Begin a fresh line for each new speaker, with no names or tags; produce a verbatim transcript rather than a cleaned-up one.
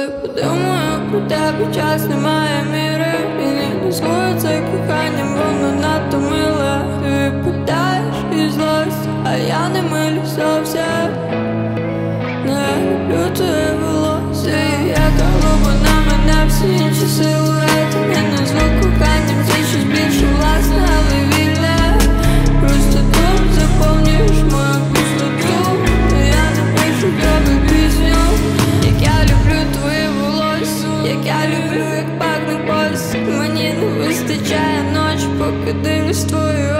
Коли подумаю про тебе, час немає міри. І не назву це коханням, воно надто миле. Ти питаєш і злость, а я не милюсь зовсім. Не люблю твоє волосся, яка глибина мене, всі інші силуети. Не назву коханням, це щось більше власне, але вільне. Просто тут заповнюєш мою пустоту. Я напишу тобі пісню, як я люблю твоє волосся, як я люблю, як пахне пояс. Мені не вистачає ночі, поки дивлюсь твої